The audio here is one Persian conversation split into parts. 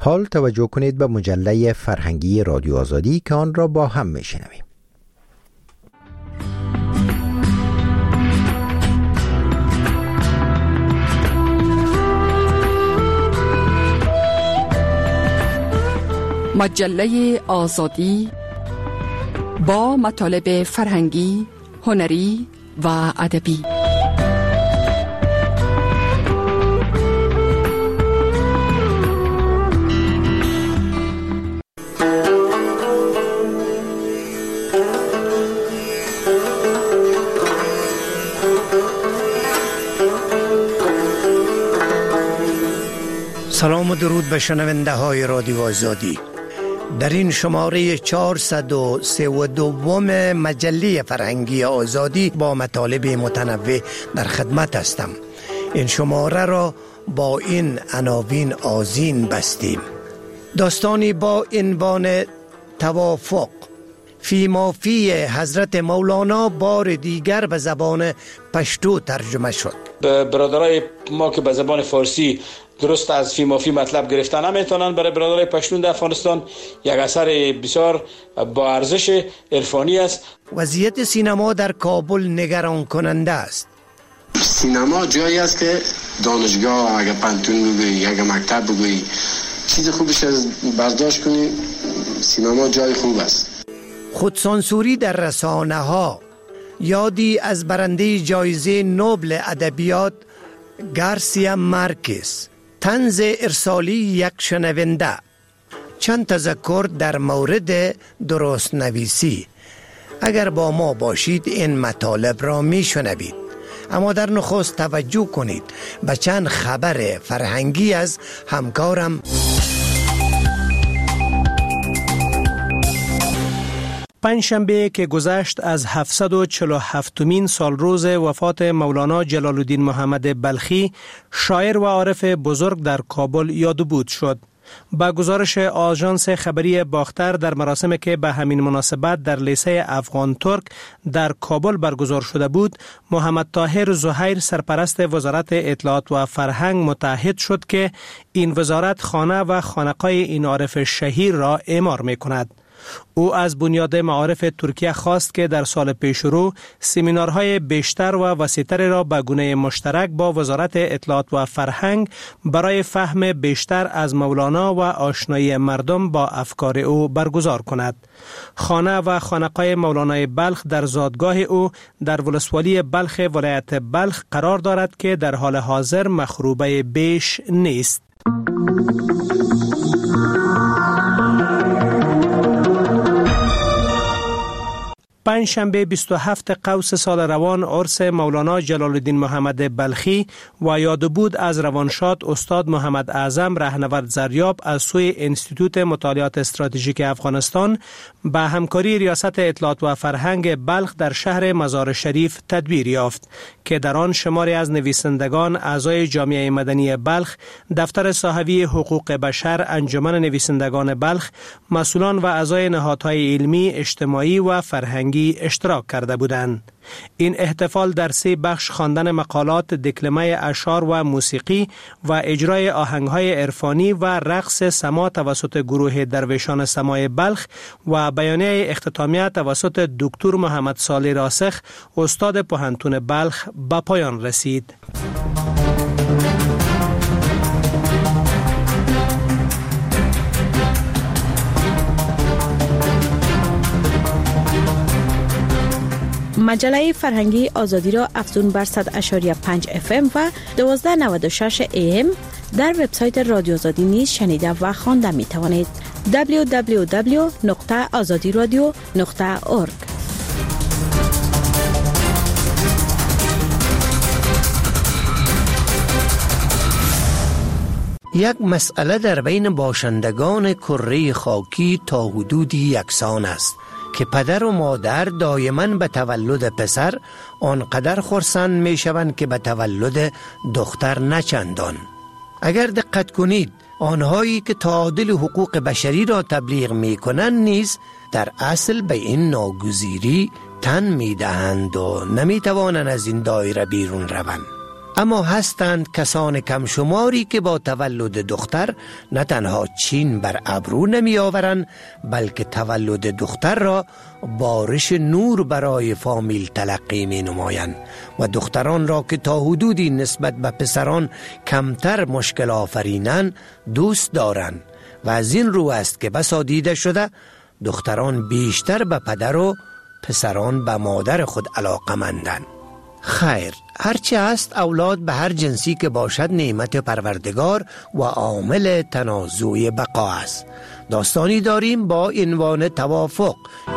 حال توجه کنید به مجله فرهنگی رادیو آزادی که آن را با هم میشنویم. مجله آزادی با مطالب فرهنگی، هنری و ادبی. سلام و درود به شنونده های رادیو آزادی. در این شماره 432 مجله فرهنگی آزادی با مطالب متنوع در خدمت هستم. این شماره را با این عناوین آذین بستیم: داستانی با عنوان توافق فی مافی حضرت مولانا بار دیگر به زبان پشتو ترجمه شد. برادرای ما که به زبان فارسی درست از فی مافی مطلب گرفتن نمیتونن، برای برادرای پشتون در افغانستان یک اثر بسیار با ارزش عرفانی است. وضعیت سینما در کابل نگران کننده است. سینما جایی است که دانشگاه، اگه پانتون بگویی، اگه مکتب بگویی، چیز خوبش از برداشت کنی، سینما جای خوب است. خودسانسوری در رسانه ها. یادی از برنده جایزه نوبل ادبیات گارسیا مارکز. طنز ارسالی یک شنونده. چند تذکر در مورد درست نویسی. اگر با ما باشید این مطالب را می شنوید. اما در نخست توجه کنید به چند خبر فرهنگی از همکارم. پنجشنبه که گذشت از 747مین سال روز وفات مولانا جلال الدین محمد بلخی، شاعر و عارف بزرگ در کابل یاد و بود شد. با گزارش آژانس خبری باختر، در مراسمی که به همین مناسبت در لیسه افغان ترک در کابل برگزار شده بود، محمد طاهر زهیر سرپرست وزارت اطلاعات و فرهنگ متعهد شد که این وزارت خانه و خانقاه این عارف شهیر را اعمار می کند. او از بنیاد معارف ترکیه خواست که در سال پیشرو سمینارهای بیشتر و وسیع‌تر را به گونه مشترک با وزارت اطلاعات و فرهنگ برای فهم بیشتر از مولانا و آشنایی مردم با افکار او برگزار کند. خانه و خانقاه مولانای بلخ در زادگاه او در ولسوالی بلخ ولایت بلخ قرار دارد که در حال حاضر مخروبه بیش نیست. پنجشنبه 27 قوس سال روان عرس مولانا جلال الدین محمد بلخی و یاد بود از روانشاد استاد محمد اعظم رهنورد زریاب از سوی انستیتوت مطالعات استراتژیک افغانستان با همکاری ریاست اطلاعات و فرهنگ بلخ در شهر مزار شریف تدبیر یافت که در آن شماری از نویسندگان، اعضای جامعه مدنی بلخ، دفتر صاحبی حقوق بشر، انجمن نویسندگان بلخ، مسئولان و اعضای نهادهای علمی، اجتماعی و فرهنگی اشتراک کرده بودند. این احتفال در 3 بخش خواندن مقالات، دکلمه اشعار و موسیقی و اجرای آهنگهای عرفانی و رقص سما توسط گروه درویشان سمای بلخ و بیانیه اختتامیه توسط دکتر محمد صالح راسخ استاد پوهنتون بلخ به پایان رسید. مجله فرهنگی آزادی را افزون بر 100.5 FM و 1296 AM در وبسایت رادیو آزادی نیز شنیده و خوانده می توانید. www.azadiradio.org. یک مسئله در بین باشندگان کره خاکی تا حدودی یکسان است که پدر و مادر دائما به تولد پسر آنقدر خرسند می شوند که به تولد دختر نچندان. اگر دقت کنید، آنهایی که تعادل حقوق بشری را تبلیغ می کنند نیز در اصل به این ناگزیری تن می دهند و نمی توانند از این دایره بیرون روند. اما هستند کسان کم شماری که با تولد دختر نه تنها چین بر ابرو نمی آورند، بلکه تولد دختر را بارش نور برای فامیل تلقی می نمایند و دختران را که تا حدودی نسبت به پسران کمتر مشکل آفرینند دوست دارند و از این رو است که بسا دیده شده دختران بیشتر به پدر و پسران به مادر خود علاقه‌مندند. خیر، هرچه است اولاد به هر جنسی که باشد نعمت پروردگار و عامل تنازع بقا است. داستانی داریم با عنوان توافق.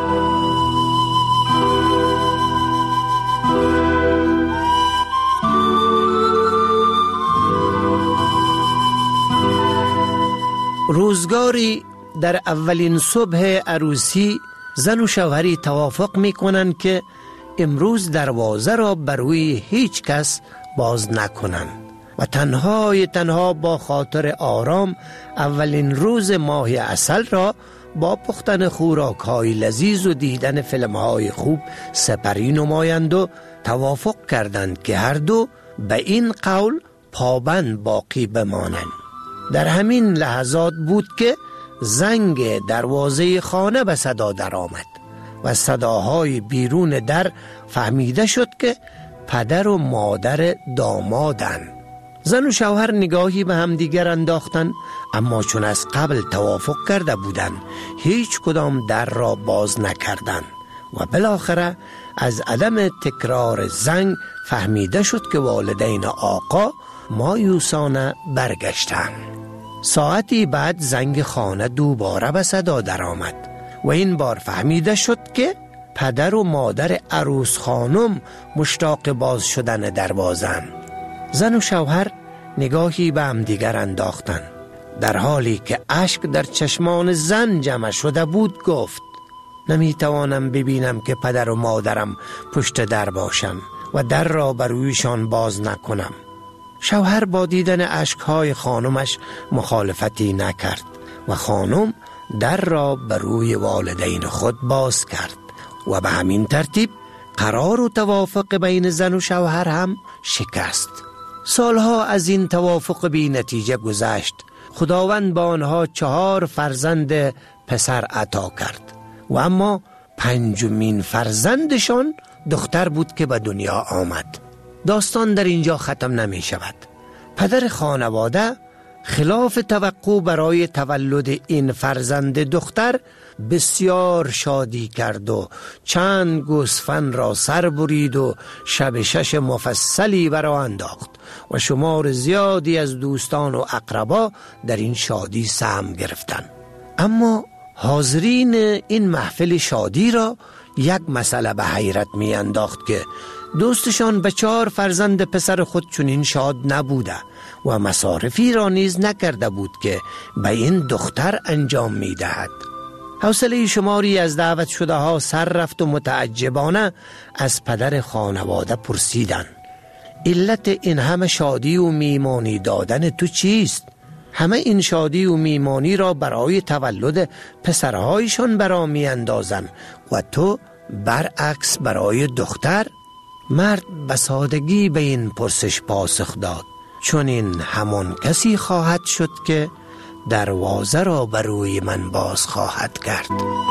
روزگاری در اولین صبح عروسی زن و شوهری توافق می کنند که امروز دروازه را بروی هیچ کس باز نکنند و تنها با خاطر آرام اولین روز ماه عسل را با پختن خوراک‌های لذیذ و دیدن فیلم‌های خوب سپری نمایند و توافق کردند که هر دو به این قول پابند باقی بمانند. در همین لحظات بود که زنگ دروازه خانه به صدا درآمد و صداهای بیرون در فهمیده شد که پدر و مادر دامادند. زن و شوهر نگاهی به هم دیگر انداختند، اما چون از قبل توافق کرده بودند هیچ کدام در را باز نکردند و بالاخره از عدم تکرار زنگ فهمیده شد که والدین آقا مایوسانه برگشتند. ساعتی بعد زنگ خانه دوباره به صدا درآمد و این بار فهمیده شد که پدر و مادر عروس خانم مشتاق باز شدن دروازه‌اند. زن و شوهر نگاهی به هم دیگر انداختند. در حالی که اشک در چشمان زن جمع شده بود گفت: نمیتوانم ببینم که پدر و مادرم پشت در باشند و در را برویشان باز نکنم. شوهر با دیدن اشکهای خانمش مخالفتی نکرد و خانم در را بروی والدین خود باز کرد و به همین ترتیب قرار و توافق بین زن و شوهر هم شکست. سالها از این توافق بی نتیجه گذشت. خداوند با آنها 4 فرزند پسر عطا کرد و اما 5مین فرزندشان دختر بود که به دنیا آمد. داستان در اینجا ختم نمی شود. پدر خانواده خلاف توقع برای تولد این فرزند دختر بسیار شادی کرد و چند گوسفند را سر برید و شب 6 مفصلی برآ انداخت و شمار زیادی از دوستان و اقربا در این شادی سهم گرفتند. اما حاضرین این محفل شادی را یک مسئله به حیرت می انداخت که دوستشان به 4 فرزند پسر خود چنین شاد نبوده و مصارفی را نیز نکرده بود که به این دختر انجام می دهد. حوصله شماری از دعوت شده ها سر رفت و متعجبانه از پدر خانواده پرسیدند: علت این همه شادی و میمانی دادن تو چیست؟ همه این شادی و میمانی را برای تولد پسرهایشان برا می اندازن و تو برعکس برای دختر؟ مرد به سادگی به این پرسش پاسخ داد: چون این همان کسی خواهد شد که دروازه را بروی من باز خواهد کرد.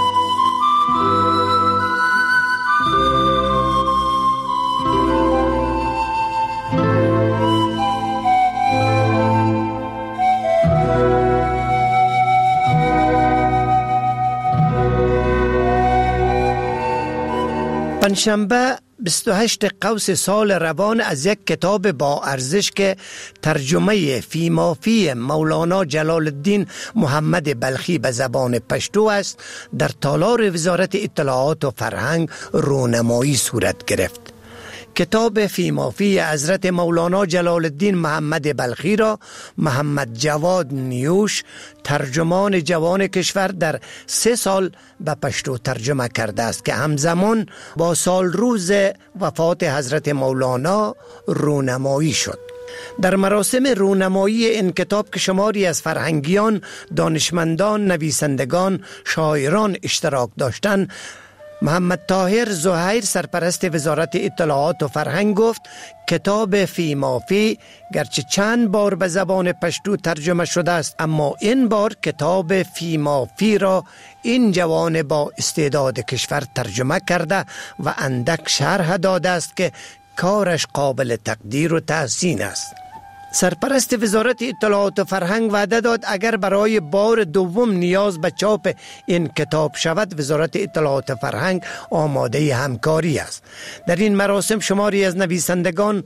پنجشنبه 28 قوس سال روان از یک کتاب با ارزش که ترجمه فیمافی مولانا جلال الدین محمد بلخی به زبان پشتو است در تالار وزارت اطلاعات و فرهنگ رونمایی صورت گرفت. کتاب فیمافی حضرت مولانا جلال الدین محمد بلخی را محمد جواد نیوش ترجمان جوان کشور در 3 سال به پشتو ترجمه کرده است که همزمان با سال روز وفات حضرت مولانا رونمایی شد. در مراسم رونمایی این کتاب که شماری از فرهنگیان، دانشمندان، نویسندگان، شاعران اشتراک داشتند، محمد طاهر زهیر سرپرست وزارت اطلاعات و فرهنگ گفت کتاب فی ما فی گرچه چند بار به زبان پشتو ترجمه شده است، اما این بار کتاب فی ما فی را این جوان با استعداد کشور ترجمه کرده و اندک شرح داده است که کارش قابل تقدیر و تحسین است. سرپرست وزارت اطلاعات و فرهنگ وعده داد اگر برای بار دوم نیاز به چاپ این کتاب شود، وزارت اطلاعات و فرهنگ آماده همکاری است. در این مراسم شماری از نویسندگان،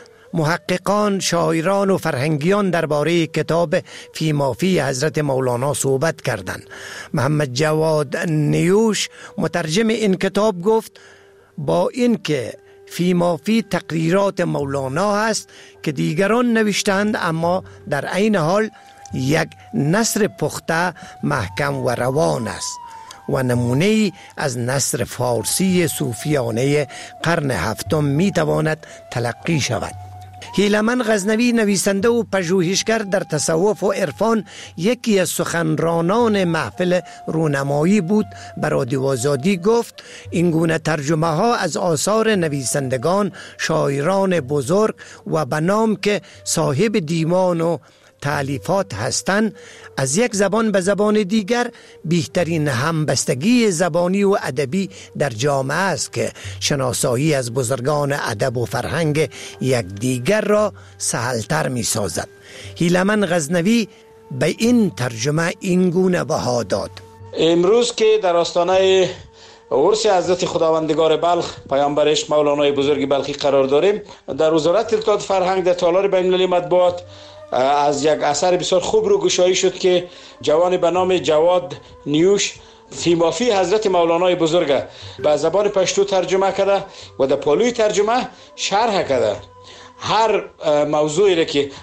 محققان، شاعران و فرهنگیان درباره کتاب فی ما فی حضرت مولانا صحبت کردند. محمد جواد نیوش مترجم این کتاب گفت با این که فی ما فی تقریرات مولانا است که دیگران نوشتند، اما در عین حال یک نثر پخته، محکم و روان است و نمونه از نثر فارسی صوفیانه قرن هفتم می تواند تلقی شود. هیلمن غزنوی نویسنده و پژوهشگر در تصوف و عرفان یکی از سخنرانان محفل رونمایی بود. به رادیو آزادی گفت این گونه ترجمه ها از آثار نویسندگان، شاعران بزرگ و به نام که صاحب دیوان و تالیفات هستند از یک زبان به زبان دیگر بهترین همبستگی زبانی و ادبی در جامعه است که شناسایی از بزرگان ادب و فرهنگ یک دیگر را سهلتر می سازد. هیلمن غزنوی به این ترجمه این گونه بها داد: امروز که در آستانه عرس حضرت خداوندگار بلخ پیامبرش مولانای بزرگ بلخی قرار داریم، در وزارت اطلاعات فرهنگ در تالار بین‌المللی مطبوعات از یک اثر بسیار خوب رو گشایی شد که جوان به نام جواد نیوش فی ما فی حضرت مولانای بزرگ به زبان پشتو ترجمه کرده و در پالوی ترجمه شرح کرده. هر موضوعی را که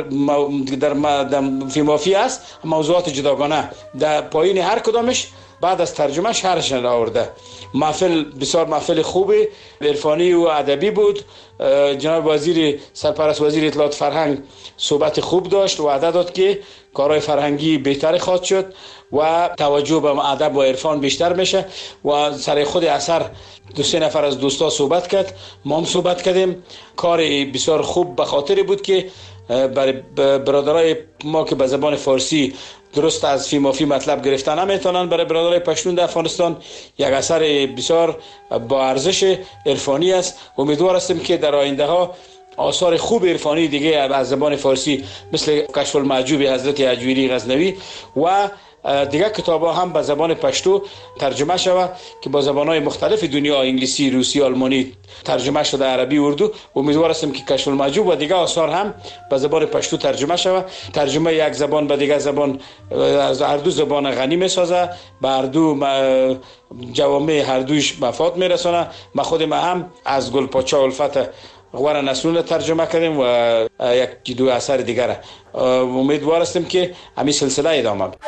در فی ما فی است، موضوعات جداگانه در پایین هر کدامش بعد از ترجمه شرحش آورده. محفل بسیار محفل خوبی عرفانی و ادبی بود. جناب وزیر سرپرست وزیر اطلاعات فرهنگ صحبت خوب داشت و وعده داد که کارهای فرهنگی بهتر خواهد شد و توجه به ادب و عرفان بیشتر میشه و سر خود اثر 2-3 نفر از دوستا صحبت کرد، ما هم صحبت کردیم. کار بسیار خوب به خاطر بود که برای برادرای ما که به زبان فارسی درست از فی ما فی مطلب گرفتن نمیتونن، برای برادرای پشتون در افغانستان یک اثر بسیار با ارزش عرفانی است. امیدوار هستیم که در آینده ها آثار خوب عرفانی دیگه از زبان فارسی مثل کشف المعجوب حضرت اجویری غزنوی و دیگر کتاب ها هم به زبان پشتو ترجمه شود که با زبان‌های مختلف دنیا، انگلیسی، روسی، آلمانی ترجمه شده، عربی، اردو. امیدوار هستم که کشف المعجوب و دیگر آثار هم به زبان پشتو ترجمه شود. ترجمه یک زبان به دیگر زبان از هر دو زبان غنی میسازه، به هر دو جوامع هر دوش مفاد میرسونه. ما خود ما هم از گلپاچا الفت غوار نسلون ترجمه کردیم و یک دو اثر دیگر. امیدوار هستیم که همین سلسله ادامه بده.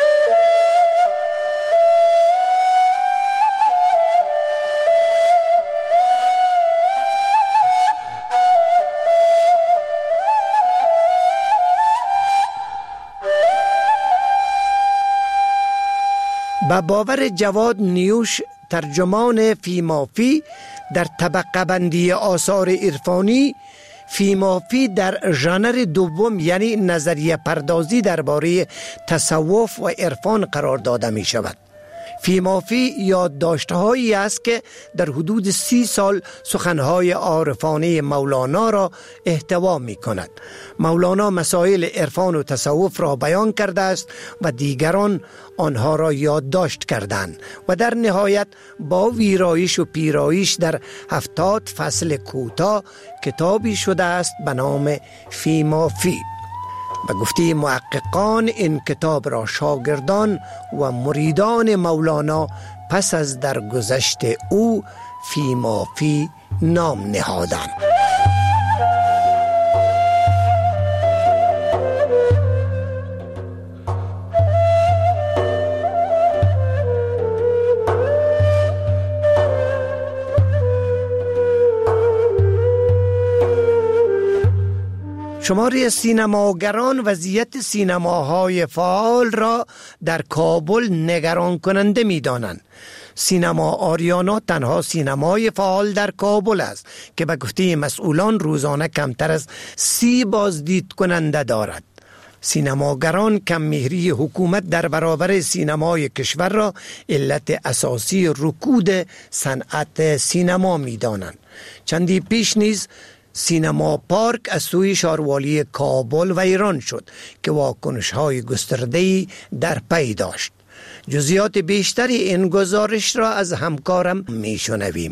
با باور جواد نیوش، ترجمان فی ما فی در طبقه بندی آثار عرفانی، فی ما فی در ژانر دوم یعنی نظریه پردازی درباره تصوف و عرفان قرار داده می شود. فی ما فی یادداشت‌هایی است که در حدود 30 سال سخنهای عارفانه مولانا را احتوا می کند. مولانا مسائل عرفان و تصوف را بیان کرده است و دیگران آنها را یادداشت کردند و در نهایت با ویرایش و پیرایش در 70 فصل کوتاه کتابی شده است به نام فی ما فی. به گفته محققان این کتاب را شاگردان و مریدان مولانا پس از درگذشت او فی ما فی نام نهادند. شماری سینماگران وضعیت سینماهای فعال را در کابل نگران کننده می دانند. سینما آریانا تنها سینمای فعال در کابل است که به گفته مسئولان روزانه کمتر از 30 بازدید کننده دارد. سینماگران کم‌مهری حکومت در برابر سینمای کشور را علت اساسی رکود صنعت سینما می‌دانند. چندی پیش نیز سینما پارک از سوی شاروالی کابل ویران شد که واکنش‌های گسترده‌ای در پی داشت. جزئیات بیشتری این گزارش را از همکارم میشنویم.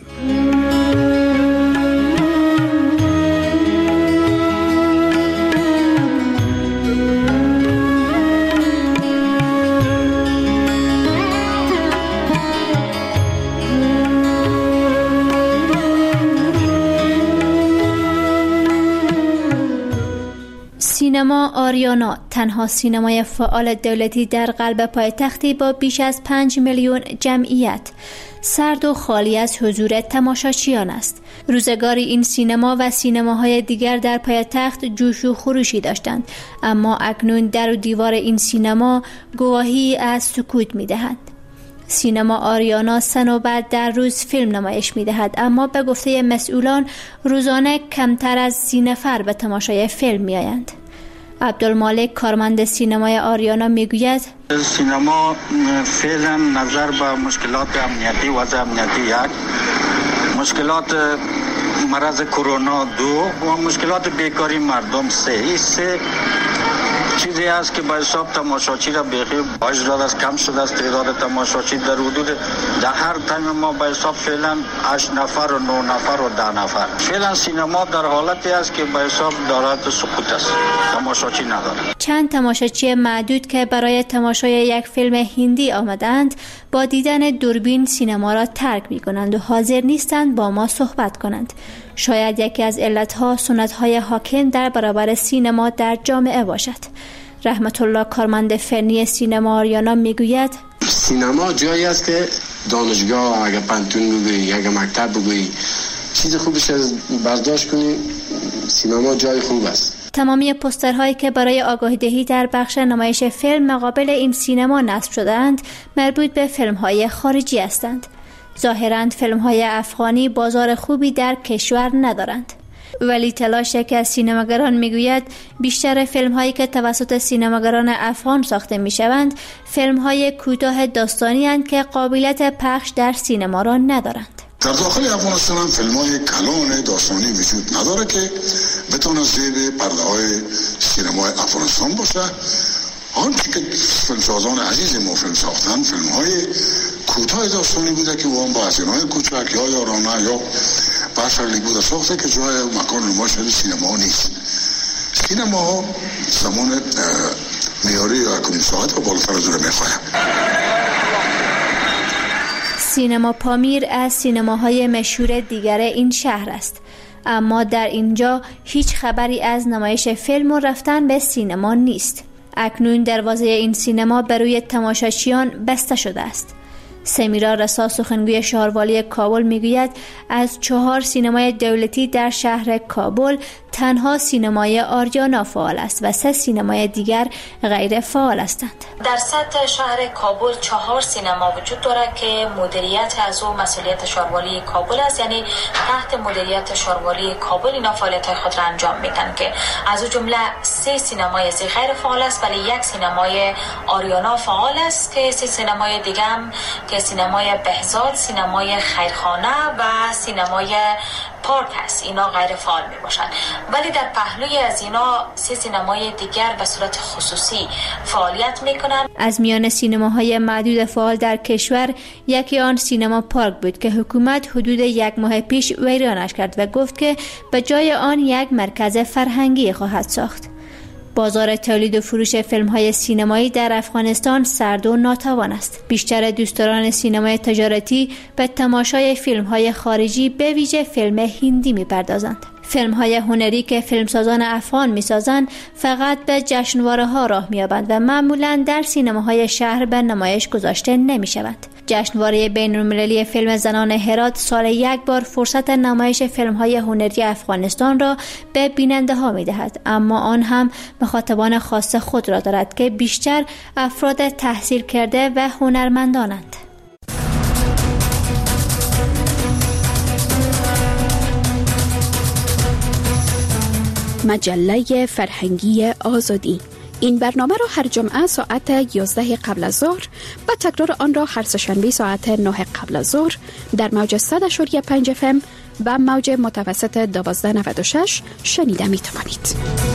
سینما آریانا تنها سینمای فعال دولتی در قلب پایتختی با بیش از 5 میلیون جمعیت سرد و خالی از حضور تماشاچیان است. روزگاری این سینما و سینماهای دیگر در پایتخت جوش و خروشی داشتند، اما اکنون در و دیوار این سینما گواهی از سکوت می‌دهند. سینما آریانا سنوبت در روز فیلم نمایش می‌دهد، اما به گفته مسئولان روزانه کمتر از 30 نفر به تماشای فیلم می‌آیند. عبدالمالک کارمند سینمای آریانا میگوید سینما فعلا نظر به مشکلات امنیتی وضع امنیتی یک، مشکلات مرض کرونا 2 و مشکلات بیکاری مردم 3 چیزی است که به حساب تماشاچی را بیخی باش داده است، کم شده است. تعداد تماشاچی در حدود در هر تایم ما به حساب فعلا 8 نفر و 9 نفر و 10 نفر. فعلا سینما در حالتی است که به حساب دارد سقوط است، تماشاچی ندارد. چند تماشاچی معدود که برای تماشای یک فیلم هندی آمدند با دیدن دوربین سینما را ترک می‌کنند و حاضر نیستند با ما صحبت کنند. شاید یکی از علتها سنت‌های حاکم در برابر سینما در جامعه باشد. رحمت الله کارمند فنی سینما آریانا میگوید سینما جایی است که دانشگاه اگه پانتون بگویی اگه مکتب بگویی چیز خوبش از برداشت کنی، سینما جای خوب است. تمامی پوسترهایی که برای آگاهی دهی در بخش نمایش فیلم مقابل این سینما نصب شده‌اند مربوط به فیلم‌های خارجی هستند. ظاهراً فیلم‌های افغانی بازار خوبی در کشور ندارند. ولی تلاش که از سینماگران میگوید بیشتر فیلم‌هایی که توسط سینماگران افغان ساخته میشوند فیلم‌های کوتاه داستانی اند که قابلیت پخش در سینما را ندارند. در داخل افغانستان هم فیلم‌های کلان داستانی وجود نداره که بتونه زیر پرده‌های سینمای افغانستان باشه. آنچه که فیلمسازان عزیز ما فیلم ساختن فیلم‌های کوتاه داستانی بوده که وام با هزینه‌های کوچک یا یارانه یا باشرلی بوده ساخته که جای مکان نمایش سینما نیست. سینما زمان میاری یا 1 ساعت و بالاتر از اون میخوایم. سینما پامیر از سینماهای مشهور دیگر این شهر است، اما در اینجا هیچ خبری از نمایش فیلم و رفتن به سینما نیست. اکنون دروازه این سینما بر روی تماشاچیان بسته شده است. سمیرا رسا سخنگوی شهروالی کابل میگوید از 4 سینمای دولتی در شهر کابل تنها سینمای آریانا فعال است و 3 سینمای دیگر غیر فعال هستند. در سطح شهر کابل 4 سینما وجود دارد که مدیریت از او مسئولیت شهروالی کابل است، یعنی تحت مدیریت شهروالی کابل اینا فعالیت‌های خود را انجام میدن که از او جمله 3 سینمای غیر فعال است ولی 1 سینمای آریانا فعال است که 3 سینمای دیگه هم که سینمای بهزاد، سینمای خیرخانه و سینمای پارک است، اینا غیر فعال می باشند. ولی در پهلوی از اینا 3 سینمای دیگر به صورت خصوصی فعالیت می کنند. از میان سینماهای معدود فعال در کشور یکی آن سینما پارک بود که حکومت حدود 1 ماه پیش ویرانش کرد و گفت که به جای آن یک مرکز فرهنگی خواهد ساخت. بازار تولید و فروش فیلم‌های سینمایی در افغانستان سرد و ناتوان است. بیشتر دوستداران سینمای تجارتی به تماشای فیلم‌های خارجی به ویژه فیلم هندی می‌پردازند. فیلم‌های هنری که فیلمسازان افغان می‌سازند فقط به جشنواره‌ها راه می‌یابند و معمولاً در سینماهای شهر به نمایش گذاشته نمی‌شوند. جشنواره بین‌المللی فیلم زنان هرات سال 1 بار فرصت نمایش فیلم‌های هنری افغانستان را به بیننده‌ها می‌دهد، اما آن هم مخاطبان خاص خود را دارد که بیشتر افراد تحصیل کرده و هنرمندانند. مجله فرهنگی آزادی. این برنامه را هر جمعه ساعت 11 قبل از ظهر و تکرار آن را هر سه‌شنبه ساعت 9 قبل از ظهر در موج 100.5 FM و موج متوسط 1296 شنیده می توانید.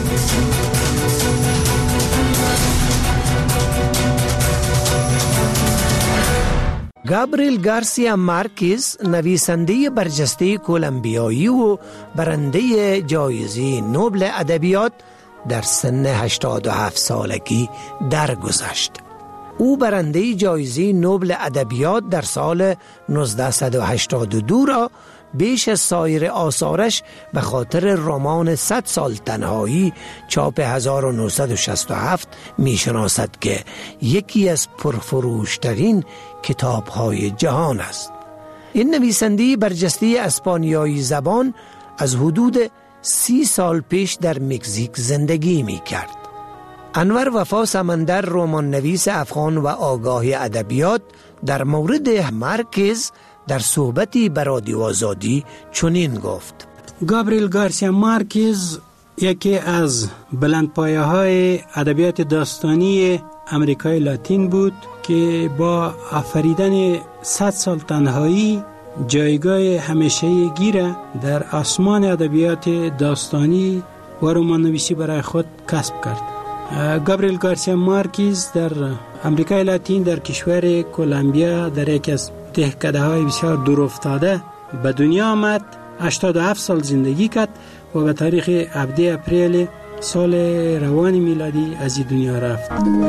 گابریل گارسیا مارکز، نویسنده برجسته کلمبیایی و برنده جایزه نوبل ادبیات، در سن 87 سالگی درگذشت. او برنده جایزه نوبل ادبیات در سال 1982 را بیش از سایر آثارش به خاطر رمان 100 سال تنهایی چاپ 1967 میشناسد که یکی از پرفروشترین کتاب‌های جهان است. این نویسنده برجسته اسپانیایی زبان از حدود 30 سال پیش در مکزیک زندگی می کرد. انور وفا سمندر، رمان نویس افغان و آگاه ادبیات، در مورد مارکز در صحبتی به رادیو آزادی چنین گفت: گابریل گارسیا مارکز یکی از بلندپایه‌های ادبیات داستانی امریکای لاتین بود که با آفریدن 100 سال تنهایی جایگاه همیشه‌ای گیره در آسمان ادبیات داستانی و رمان نویسی برای خود کسب کرد. گابریل گارسیا مارکز در امریکای لاتین در کشور کلمبیا در یکی از دهکده‌های بسیار دورافتاده به دنیا آمد. 87 سال زندگی کرد و به تاریخ 17 اپریل سال روان میلادی از این دنیا رفت.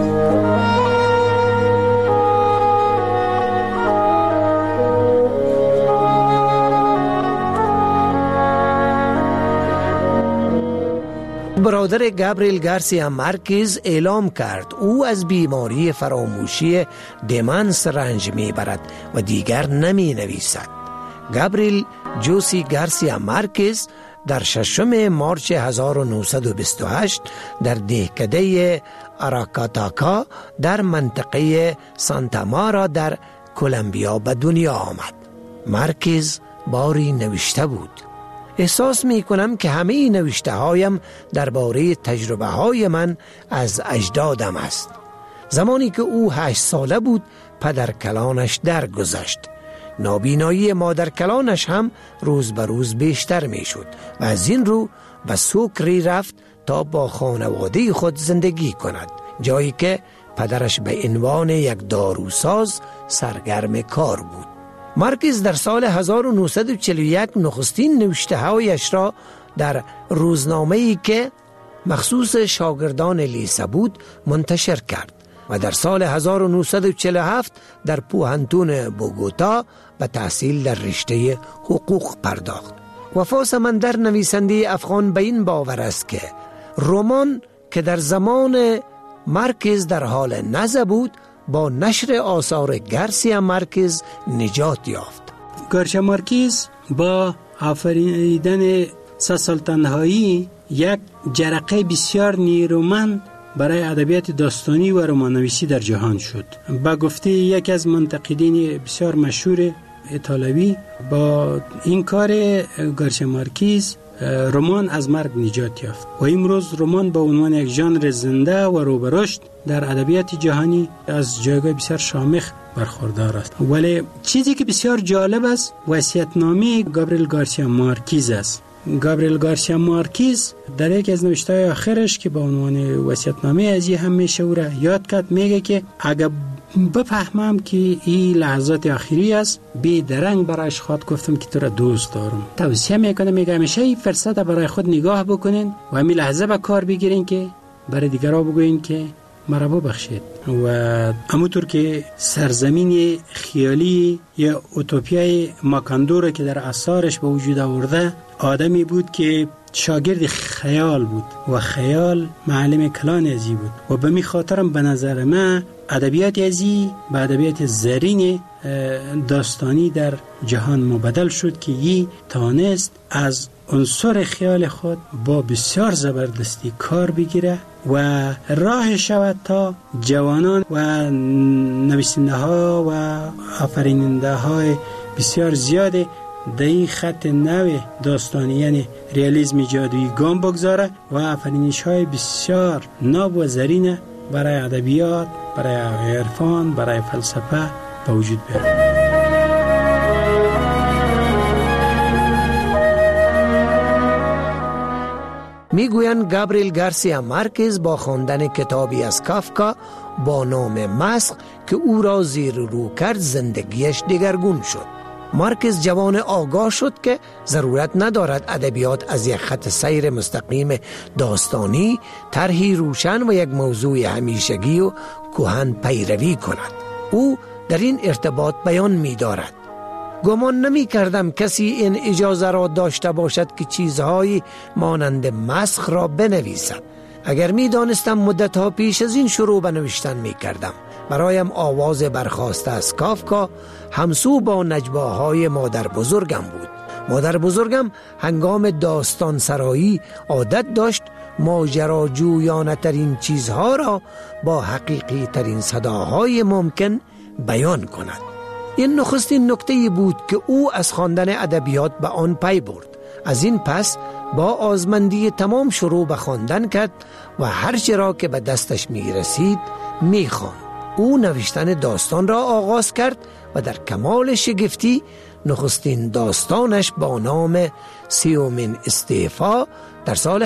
برادر گابریل گارسیا مارکز اعلام کرد او از بیماری فراموشی دمنس رنج میبرد و دیگر نمی نویسد. گابریل جوسی گارسیا مارکز در 6 مارچ 1928 در دهکده آراکاتاکا در منطقه سانتا مارا در کلمبیا به دنیا آمد. مارکز باری نوشته بود: احساس می کنم که همه نوشته هایم درباره تجربه های من از اجدادم است. زمانی که او 8 ساله بود پدر کلانش درگذشت. نابینایی مادر کلانش هم روز به روز بیشتر می شد و از این رو به سوکری رفت تا با خانواده خود زندگی کند، جایی که پدرش به عنوان یک داروساز سرگرم کار بود. مارکز در سال 1941 نخستین نوشته هایش را در روزنامه‌ای که مخصوص شاگردان لیسه بود منتشر کرد و در سال 1947 در پوهنتون بوگوتا به تحصیل در رشته حقوق پرداخت. وفا سمندر، نویسنده افغان، به این باور است که رمان که در زمان مارکز در حال نزع بود با نشر آثار گارسیا مارکز نجات یافت. گارسیا مارکز با آفریدن 100 سال تنهایی یک جرقه بسیار نیرومند برای ادبیات داستانی و رمان نویسی در جهان شد. با گفته یکی از منتقدین بسیار مشهور ایتالوی، با این کار گارسیا مارکز رمان از مرگ نجات یافت و امروز رمان به عنوان یک ژانر زنده و رو به رشد در ادبیات جهانی از جایگاه بسیار شامخ برخوردار است. ولی چیزی که بسیار جالب است وصیت‌نامه گابریل گارسیا مارکز است. گابریل گارسیا مارکز در یکی از نوشته‌های آخرش که با عنوان وصیت‌نامه از این همیشه او را یاد کرد، میگه که اگر بفهمم که این لحظات آخری است، بی درنگ برایش خواهد گفتم که تو را دوست دارم. توصیه میکنه، میگه همیشه این فرصت برای خود نگاه بکنین و همین لحظه به کار بگیرین که برای دیگرها بگوین که مرا ببخشید. و همونطور که سرزمین خیالی یا اوتوپیای ماکاندو که در آثارش به وجود آورده، آدمی بود که شاگرد خیال بود و خیال معلم کلان ازی بود و به می خاطرم به نظر من ادبیات ازی به ادبیات زرین داستانی در جهان مبدل شد که یی تانست از عنصر خیال خود با بسیار زبردستی کار بگیره و راه شود تا جوانان و نویسنده ها و آفریننده های بسیار زیاده در این خط نو داستانی یعنی ریالیسم جادویی گام بگذاره و آفرینش‌های بسیار ناب و زرین برای ادبیات، برای عرفان، برای فلسفه به وجود بیاره. میگویند گابریل گارسیا مارکز با خواندن کتابی از کافکا با نام مسخ که او را زیر رو کرد زندگیش دگرگون شد. مارکز جوان آگاه شد که ضرورت ندارد ادبیات از یک خط سیر مستقیم داستانی طرحی روشن و یک موضوع همیشگی و کهن پیروی کند. او در این ارتباط بیان می دارد: گمان نمی کردم کسی این اجازه را داشته باشد که چیزهایی مانند مسخ را بنویسد. اگر می دانستم مدتها پیش از این شروع به نوشتن می کردم. برایم آواز برخاسته از کافکا همسو با نجواهای مادر بزرگم بود. مادر بزرگم هنگام داستان سرایی عادت داشت ماجراجویانه ترین چیزها را با حقیقی ترین صداهای ممکن بیان کند. این نخستین نکته بود که او از خواندن ادبیات به آن پی برد. از این پس با آزمندی تمام شروع به خواندن کرد و هر چه را که به دستش می رسید می خواند. او نوشتن داستان را آغاز کرد و در کمال شگفتی نخستین داستانش با نام 30مین استعفا در سال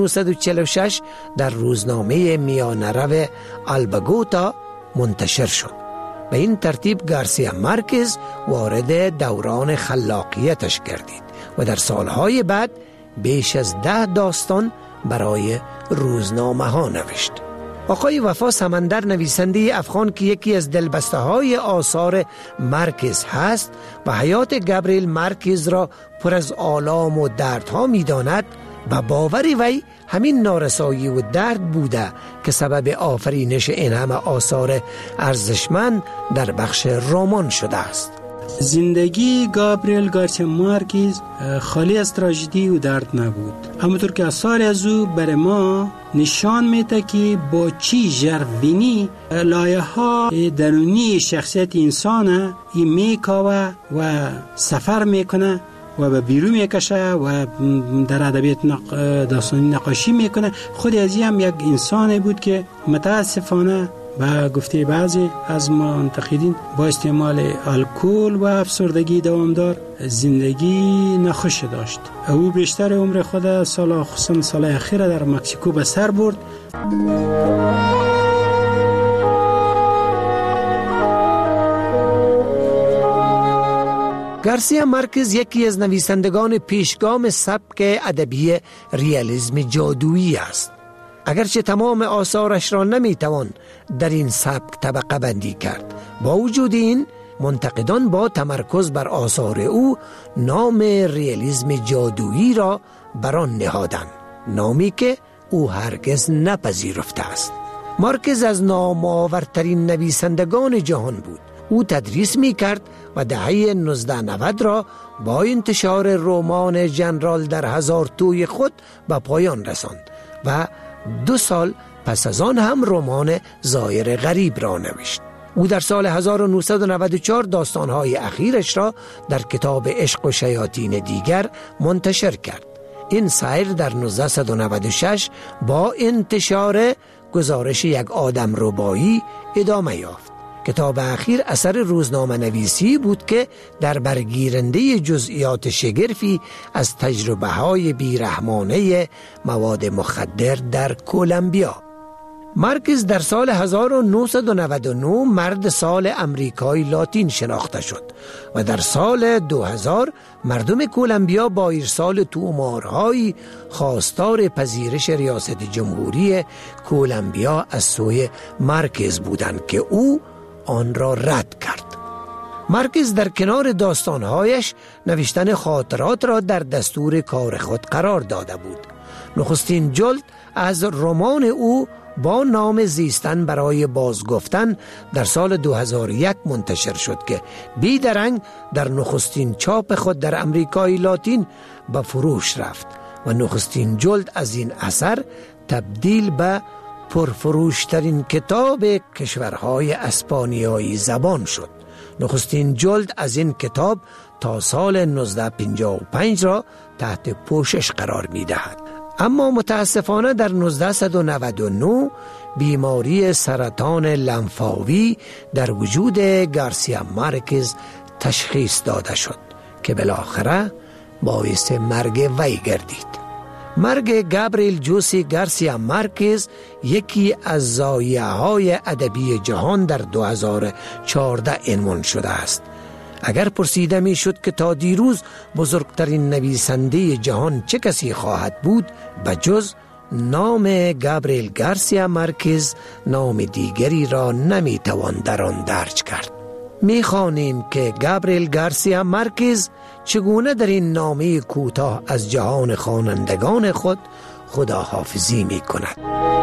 1946 در روزنامه میانه‌رو آلباگوتا منتشر شد. به این ترتیب گارسیا مارکز وارد دوران خلاقیتش گردید و در سالهای بعد بیش از 10 داستان برای روزنامه ها نوشت. آقای وفا سمندر، نویسنده افغان که یکی از دلبسته های آثار مارکز هست و حیات گابریل مارکز را پر از آلام و دردها می داند، و باوری وی همین نارسایی و درد بوده که سبب آفرینش این همه آثار ارزشمند در بخش رمان شده است. زندگی گابریل گارسیا مارکز خالی از تراژدی و درد نبود. همونطور که آثار از او برای ما نشان میده که با چی ژرفینی لایه ها درونی شخصیت انسان این میکاوه و سفر میکنه و به بیرون میکشه و در ادبیات داستانی نقاشی میکنه. خود از این هم یک انسانی بود که متاسفانه و گفته بعضی از منتقدین با استعمال الکل و افسردگی دوامدار زندگی ناخوش داشت. او بیشتر عمر خود خصوصا سال اخیر در مکزیکو به سر برد. گارسیا مارکز یکی از نویسندگان پیشگام سبک ادبی ریالیسم جادویی است. اگرچه تمام آثارش را نمیتوان در این سبک طبقه بندی کرد، با وجود این منتقدان با تمرکز بر آثار او نام ریالیسم جادویی را بر آن نهادند، نامی که او هرگز نپذیرفته است. مارکز از نامآورترین نویسندگان جهان بود. او تدریس می کرد و دهه 1990 را با انتشار رمان جنرال در هزار توی خود به پایان رساند و 2 سال پس از آن هم رمان زایر غریب را نوشت. او در سال 1994 داستانهای اخیرش را در کتاب عشق و شیاطین دیگر منتشر کرد. این سیر در 1996 با انتشار گزارش یک آدم ربایی ادامه یافت. کتاب اخیر اثر روزنامه نویسی بود که در برگیرنده جزئیات شگرفی از تجربه های بیرحمانه مواد مخدر در کولومبیا. مارکز در سال 1999 مرد سال امریکای لاتین شناخته شد و در سال 2000 مردم کولومبیا با ارسال تومارهایی خواستار پذیرش ریاست جمهوری کولومبیا از سوی مارکز بودند که او آن را رد کرد. مارکز در کنار داستانهایش نوشتن خاطرات را در دستور کار خود قرار داده بود. نخستین جلد از رمان او با نام زیستن برای بازگفتن در سال 2001 منتشر شد که بیدرنگ در نخستین چاپ خود در امریکای لاتین به فروش رفت و نخستین جلد از این اثر تبدیل به پرفروشترین کتاب کشورهای اسپانیایی زبان شد. نخستین جلد از این کتاب تا سال 1955 را تحت پوشش قرار می دهد. اما متاسفانه در 1999 بیماری سرطان لنفاوی در وجود گارسیا مارکز تشخیص داده شد که بالاخره باعث مرگ وی گردید. مرگ گابریل جوسی گارسیا مارکز یکی از ضایعه‌های ادبی جهان در 2014 عنوان شده است. اگر پرسیده می شد که تا دیروز بزرگترین نویسنده جهان چه کسی خواهد بود، بجز نام گابریل گارسیا مارکز نام دیگری را نمی توان در آن درج کرد. می خوانیم که گابریل گارسیا مارکز چگونه در این نامه کوتاه از جهان خوانندگان خود خداحافظی می کند.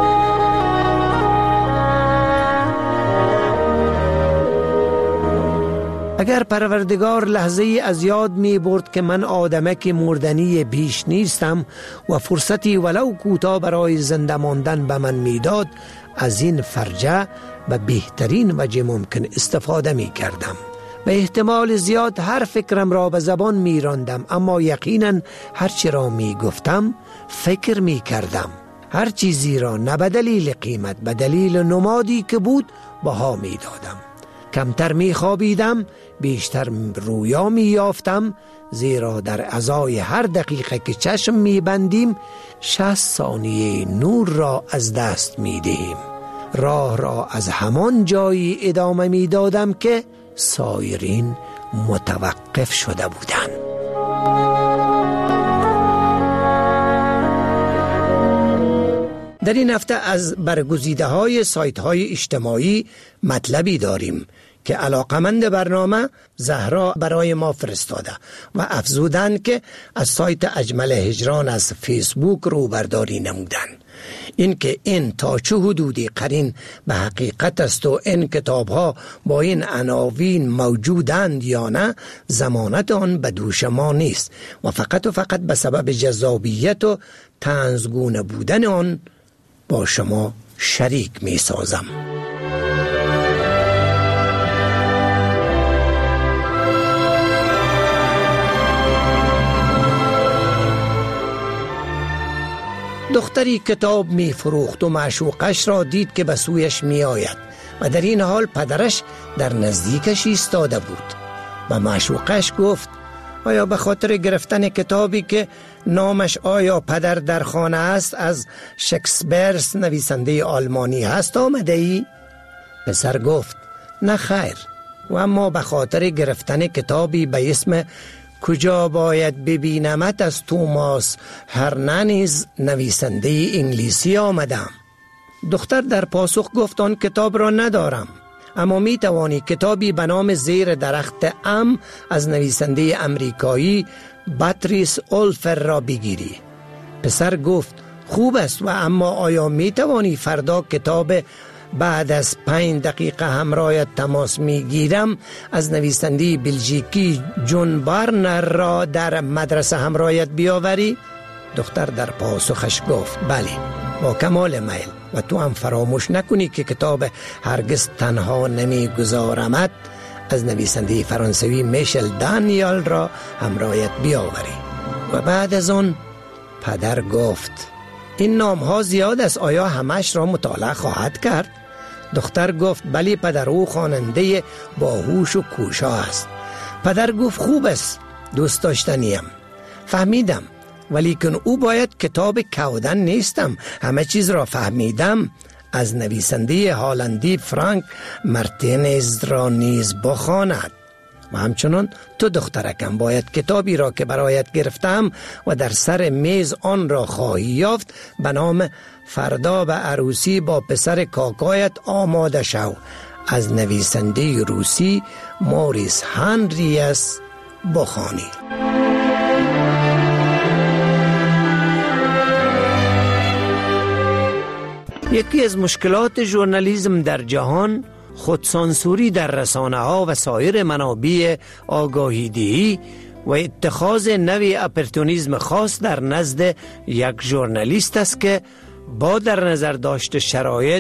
اگر پروردگار لحظه از یاد می برد که من آدمک مردنی بیش نیستم و فرصتی ولو کوتاه برای زنده ماندن به من می داد، از این فرجه به بهترین وجه ممکن استفاده می کردم. به احتمال زیاد هر فکرم را به زبان می راندم، اما یقینا هرچی را می گفتم فکر می کردم. هر چیزی را نه به دلیل قیمت، به دلیل نمادی که بود بها می دادم. کمتر می خوابیدم، بیشتر رویا می یافتم، زیرا در ازای هر دقیقه که چشم می بندیم 60 ثانیه نور را از دست می دهیم. راه را از همان جایی ادامه می دادم که سایرین متوقف شده بودند. در این هفته از برگزیده های سایت های اجتماعی مطلبی داریم که علاقمند برنامه زهرا برای ما فرستاده و افزودند که از سایت اجمل هجران از فیسبوک رو برداری نمودن. این که این تا چه حدودی قرین به حقیقت است و این کتاب ها با این عناوین موجودند یا نه ضمانت آن به دوش ما نیست و فقط به سبب جذابیت و طنزگونه بودن آن با شما شریک می سازم. دختری کتاب می فروخت و معشوقش را دید که به سویش می آید و در این حال پدرش در نزدیکش ایستاده بود و معشوقش گفت آیا به خاطر گرفتن کتابی که نامش آیا پدر در خانه است از شکسپیر نویسنده آلمانی هست آمده ای؟ پسر گفت نه خیر، و اما به خاطر گرفتن کتابی به اسم کجا باید ببینمت از توماس هرنانز نویسنده انگلیسی آمدم. دختر در پاسخ گفت آن کتاب را ندارم، اما می توانی کتابی به نام زیر درخت ام از نویسنده امریکایی باتریس اولفر را بگیری. پسر گفت خوب است، و اما آیا می توانی فردا کتاب بعد از 5 دقیقه همراهت تماس می گیرم از نویسنده بلژیکی جون بارنر را در مدرسه همراهت بیاوری؟ دختر در پاسخش گفت بله، با کمال میل، و تو هم فراموش نکنی که کتاب هرگز تنها نمی گذارمت از نویسنده فرانسوی میشل دانیال را همراهت بیاوری. و بعد از آن پدر گفت این نام ها زیاد است، آیا همش را مطالعه خواهد کرد؟ دختر گفت بلی پدر، او خواننده باهوش و کوشا است. پدر گفت خوب است، دوست داشتنیم. فهمیدم، ولیکن او باید کتاب کودن نیستم، همه چیز را فهمیدم، از نویسنده هالندی فرانک مارتینز را نیز بخواند. و همچنان تو دخترکم باید کتابی را که برایت گرفتم و در سر میز آن را خواهی یافت به نام فردا به عروسی با پسر کاکایت آماده شو از نویسنده روسی موریس هنریس بخوانی. یکی از مشکلات ژورنالیسم در جهان خودسانسوری در رسانه ها و سایر منابع آگاهی دهی و اتخاذ نوع اپورتونیسم خاص در نزد یک ژورنالیست است که با در نظر داشت شرایط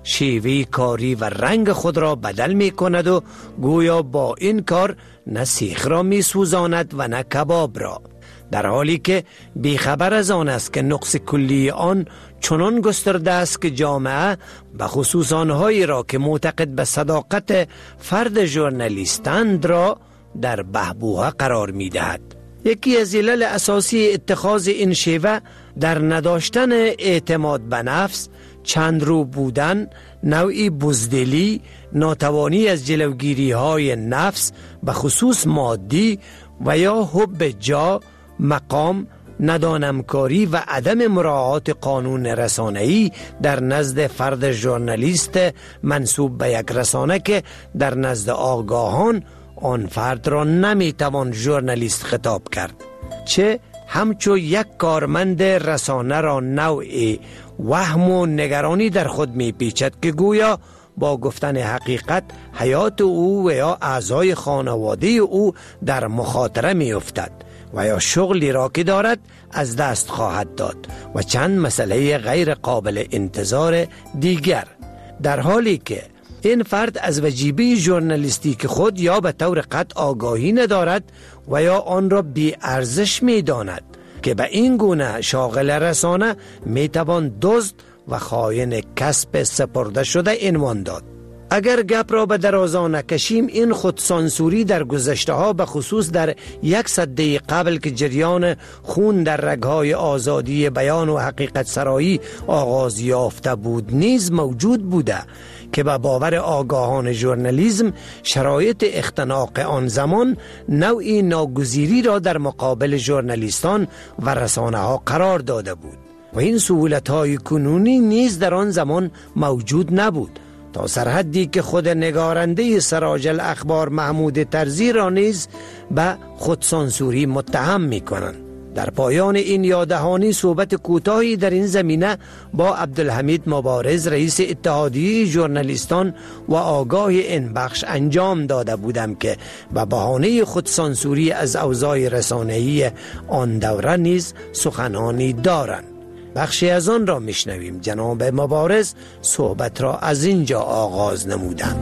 شیوه کاری و رنگ خود را بدل می کند و گویا با این کار نه سیخ را می سوزاند و نه کباب را، در حالی که بیخبر از آن است که نقص کلی آن چنان گسترده است که جامعه به خصوص آنهایی را که معتقد به صداقت فرد ژورنالیستند را در بحبوحه قرار می دهد. یکی از علل اساسی اتخاذ این شیوه در نداشتن اعتماد به نفس، چند رو بودن، نوعی بزدلی، ناتوانی از جلوگیری های نفس به خصوص مادی و یا حب جا، مقام، ندانمکاری و عدم مراعات قانون رسانه‌ای در نزد فرد ژورنالیست منسوب به یک رسانه که در نزد آگاهان آن فرد را نمیتوان ژورنالیست خطاب کرد، چه همچو یک کارمند رسانه را نوع وهم و نگرانی در خود میپیچد که گویا با گفتن حقیقت حیات او و یا اعضای خانواده او در مخاطره میافتد و یا شغلی را که دارد از دست خواهد داد و چند مسئله غیر قابل انتظار دیگر، در حالی که این فرد از وجیبه ژورنالیستیک خود یا به طور قطع آگاهی ندارد و یا آن را بی ارزش می داند که به این گونه شاغل رسانه می توان دزد و خائن کسب سپرده شده عنوان داد. اگر گپ را به درازا نکشیم، این خودسانسوری در گذشته ها به خصوص در یک سده قبل که جریان خون در رگهای آزادی بیان و حقیقت سرایی آغاز یافته بود نیز موجود بوده که به باور آگاهان ژورنالیسم شرایط اختناق آن زمان نوعی ناگزیری را در مقابل ژورنالیستان و رسانه ها قرار داده بود و این سهولت های کنونی نیز در آن زمان موجود نبود، تا سرحدی که خود نگارنده سراج الاخبار محمود طرزی را نیز به خودسانسوری متهم می کنند. در پایان این یاددهانی صحبت کوتاهی در این زمینه با عبدالحمید مبارز رئیس اتحادیه ژورنالیستان و آگاه این بخش انجام داده بودم که به بهانه خودسانسوری از اوضاع رسانه‌ای آن دوره نیز سخنانی دارند. بخشی از آن را میشنویم. جناب مبارز صحبت را از اینجا آغاز نمودند.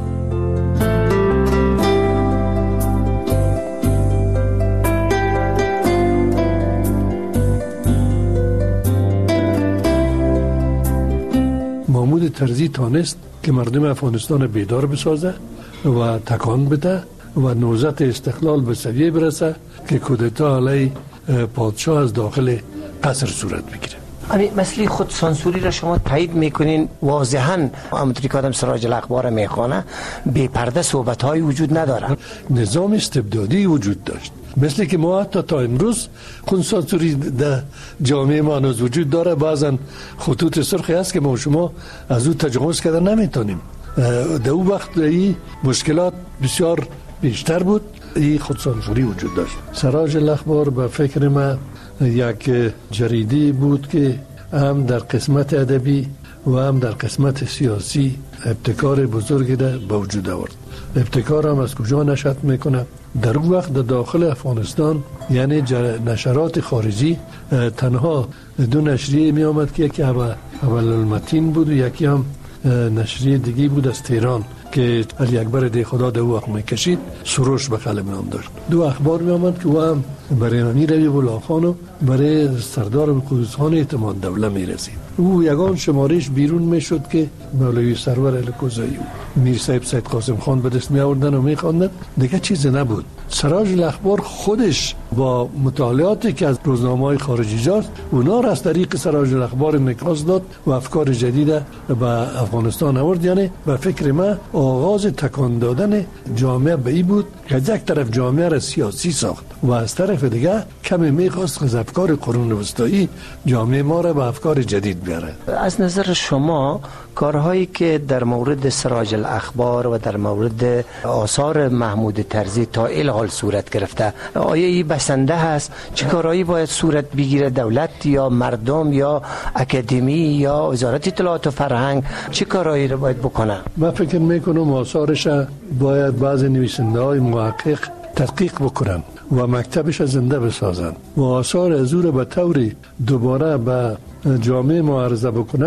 محمود طرزی تانست که مردم افغانستان بیدار بسازه و تکان بده و نوزت استقلال به سویه برسه که کودتا علیه پادشاه از داخل قصر صورت بگیره. مسئله خودسانسوری را شما تایید میکنین؟ واضحاً همونطوری که آدم سراج الاخبار میخوانه بی پرده صحبت های وجود نداره. نظام استبدادی وجود داشت، مثل که ما حتی تا امروز خودسانسوری در جامعه ما هنوز وجود داره. بعضا خطوط سرخی هست که ما شما از او تجاوز کردن نمیتونیم. در اون وقت این مشکلات بسیار بیشتر بود، این خودسانسوری وجود داشت. سراج الاخبار به فکر ما یک جریده بود که هم در قسمت ادبی و هم در قسمت سیاسی ابتکار بزرگی را به وجود آورد. ابتکار هم از کجا نشأت میکنه؟ در اون وقت در داخل افغانستان یعنی نشرات خارجی تنها دو نشریه می آمد که یکی اول المتین بود و یکی هم نشریه دیگی بود از تهران که علی اکبر دی خدا در وقت میکشید، سروش به قلم نام داشت. دو اخبار می آمد که او هم برای امیر ربیع الله خان و برای سردار قدوس خان اعتماد دوله می رسید. او یگان شمارش بیرون می شد که مولوی سرور الکوزایی و میر صاحب سید قاسم خان به دست می آوردن و می خواندن، دیگه چیزی نبود. سراج الاخبار خودش با مطالعاتی که از روزنامه‌های خارجی جاست، اونا را از طریق سراج الاخبار انعکاس داد و افکار جدید به افغانستان آورد. یعنی به فکر من آغاز تکان دادن جامعه به این بود که از یک طرف جامعه را سیاسی ساخت و از طرف دیگه کمی میخواست از افکار قرون وسطایی جامعه ما را به افکار جدید بیاره. از نظر شما کارهایی که در مورد سراج الاخبار و در مورد آثار محمود طرزی تا الحال صورت گرفته، آیا این بسنده هست؟ چه کارهایی باید صورت بگیره؟ دولت یا مردم یا اکادمی یا وزارت اطلاعات و فرهنگ چه کارهایی رو باید بکنه؟ من فکر میکنم آثارش باید بعض نویسنده های محقق تحقیق بکنن و مکتبش زنده بسازن و آثار از او رو به طوری دوباره به جامعه معرضه بکنن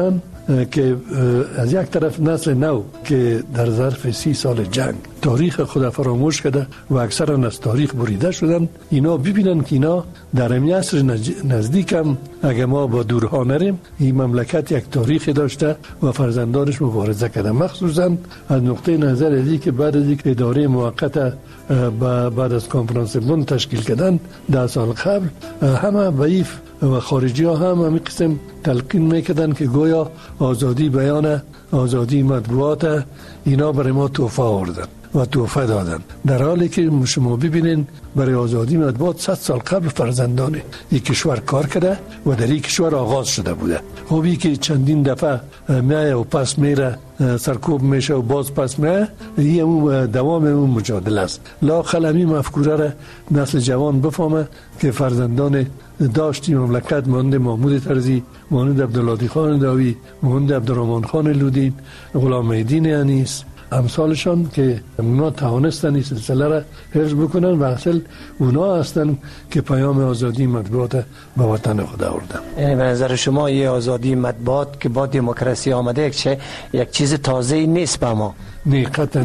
که از یک طرف نسل نو که در ظرف 30 سال جنگ تاریخ خود فراموش کرده و اکثرا از تاریخ بریده شدن، اینا ببینن که اینا در این عصر نزدیک هم اگه ما با دورها نریم، این مملکت یک تاریخی داشته و فرزندانش مبارزه کرده، مخصوصا از نقطه نظر ازی که بعد از اینکه اداره موقت بعد از کنفرانس بن تشکیل کردن 10 سال قبل، همه ضعیف و خارجی ها هم همین قسم تلقین میکردن که گویا آزادی بیان، آزادی مطبوعات اینا برای ما تحفه آوردن و تحفه دادن، در حالی که شما ببینین برای آزادی مطبوعات 100 سال قبل فرزندان این کشور کار کرده و در این کشور آغاز شده بوده. خوبی که چندین دفعه میایه و پس میره، سرکوب میشه و باز پس میایه، این دوام اون مجادله است. لااقل همین مفکوره را نسل جوان بفهمه که فرزندان داشتی مملکت مانند محمود طرزی، مانند عبدالعالی خان داوی، مانند عبدالرحمن خان لودین، غلام الدین انیس، امثالشان که اونا توانستن این سلسله را حفظ بکنن و اصل اونا هستن که پیام آزادی مطبوعات به وطن خود آوردن. یعنی به نظر شما یه آزادی مطبوعات که با دموکراسی آمده یک چیز تازه‌ای نیست به ما؟ نه قطعاً.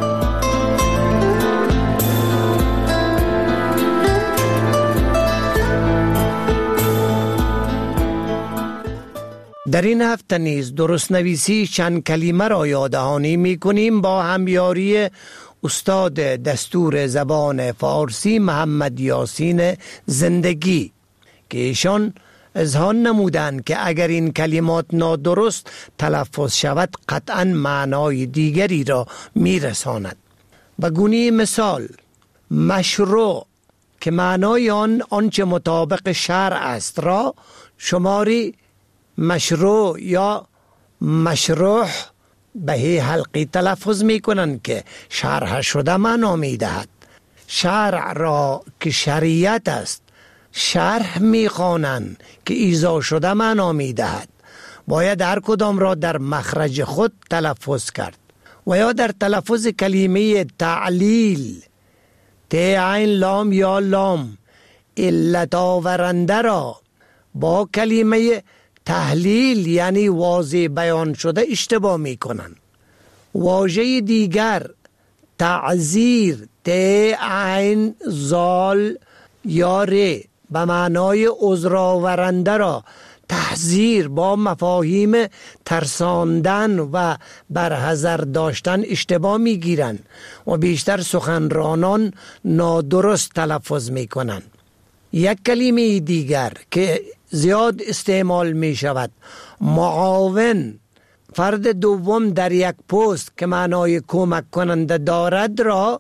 در این هفته نیز درست نویسی چند کلمه را یاددهانی می‌کنیم با همیاری استاد دستور زبان فارسی محمد یاسین زندگی که ایشان اظهار نمودند که اگر این کلمات نادرست تلفظ شود قطعاً معنای دیگری را میرساند. به گونه مثال مشروع که معنای آنچه مطابق شرع است را شماری مشروع یا مشروع به حلقی تلفظ می کنند که شرح شده معنا می دهد. شرع را که شریعت است شرح می خوانند که ایضا شده معنا می دهد. باید هر کدام را در مخرج خود تلفظ کرد. و یا در تلفظ کلمه تعلیل ت عین لام یا لام علت آورنده را با کلمه تحلیل یعنی واضح بیان شده اشتباه می کنند. واژه دیگر تعذیر ت عین زال یا ر به معنای عذر آورنده را تحذیر با مفاهیم ترساندن و برحذر داشتن اشتباه می گیرند و بیشتر سخنرانان نادرست تلفظ می کنند. یک کلمه دیگر که زیاد استعمال می شود معاون، فرد دوم در یک پست که معنای کمک کننده دارد را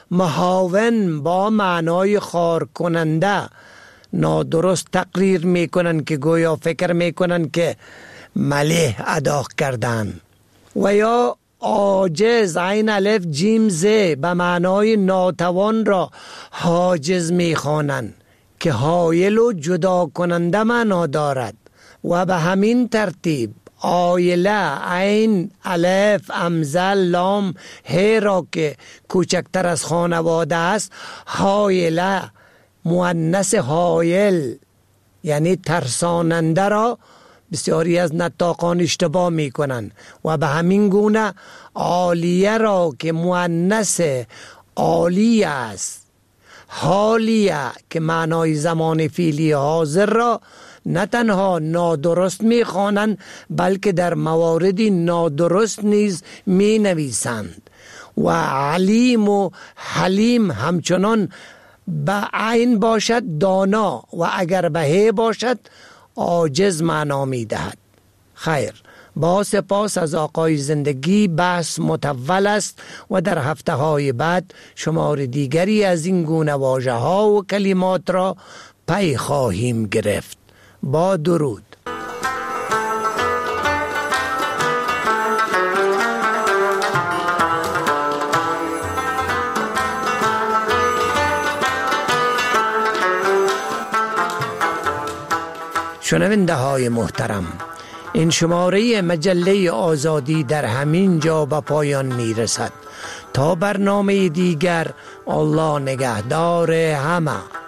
معاون با معنای خار کننده نادرست تقریر می کنند که گویا فکر می کنند که ملیح ادا کردن. و یا عاجز عین الف جیم ز به معنای ناتوان را حاجز می خوانند که حایل و جدا کننده معنا دارد. و به همین ترتیب آیله عین الف امزل لام ه را که کوچکتر از خانواده است حایله مؤنث حایل یعنی ترساننده را بسیاری از نطاقان اشتباه می کنند. و به همین گونه عالیه را که مؤنث عالی است حالیه که معنای زمان فعلی حاضر را نه تنها نادرست می خوانند بلکه در مواردی نادرست نیز می نویسند. و علیم و حلیم همچنان به عین باشد دانا و اگر به ه باشد عاجز معنا می دهد. خیر، با سپاس از آقای زندگی. بحث مطول است و در هفته های بعد شمار دیگری از این گونه واژه ها و کلمات را پی خواهیم گرفت. با درود. شنونده های محترم، این شماره مجله آزادی در همین جا به پایان می رسد. تا برنامه دیگر، الله نگهدار همه.